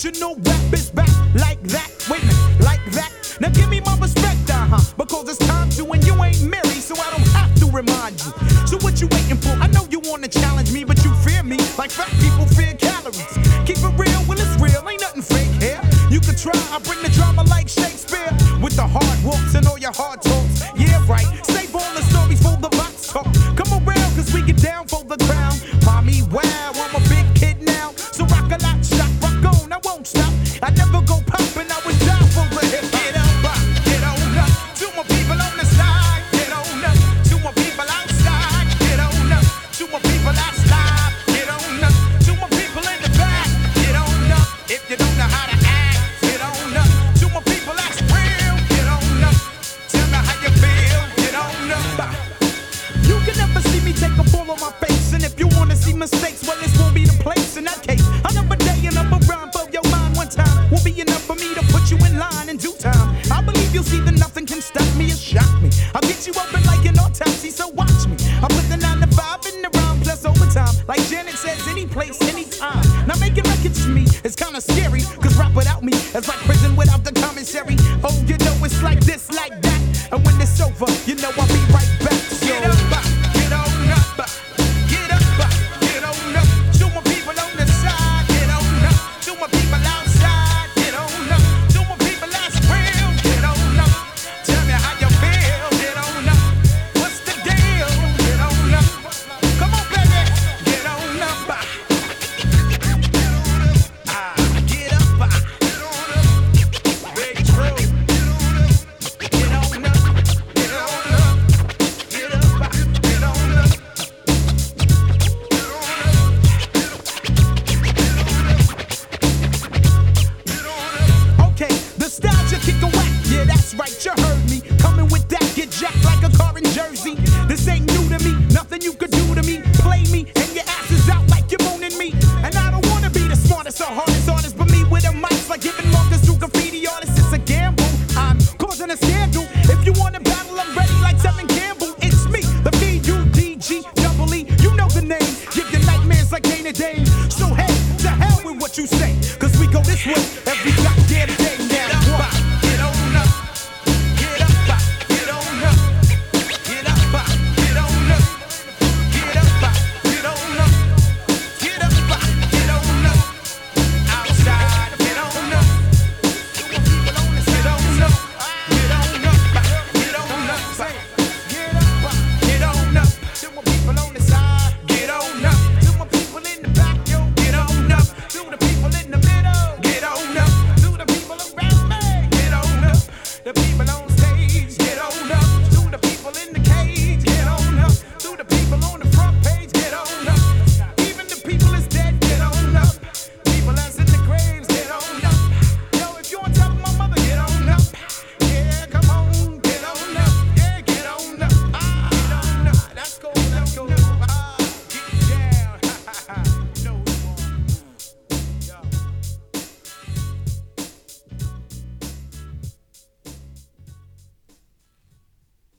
original rap is back like that. Wait a minute, like that. Now give me my respect, because it's time to, and you ain't married, so I don't have to remind you. So what you waiting for? I know you wanna challenge me, but you fear me like fat people fear calories. Keep it real, well it's real, ain't nothing fake here. You could try, I bring the drama like Shakespeare, with the hard walks and all your hard talks. Yeah, right. Save all the stories for the box talk. Come around, cause we get down for the crown. Mommy, wow, I'm a big kid now, so rock a lot, shot, rock on, I won't stop. I never go poppin', I was down for the hip. Get up, get on up. To my people on the side, get on up. To my people outside, get on up. To my people outside, get on up. To my people in the back, get on up. If you don't know how to act, get on up. To my people that's real, get on up. Tell me how you feel, get on up. You can never see me take a ball on my face, and if you wanna see mistakes, well it's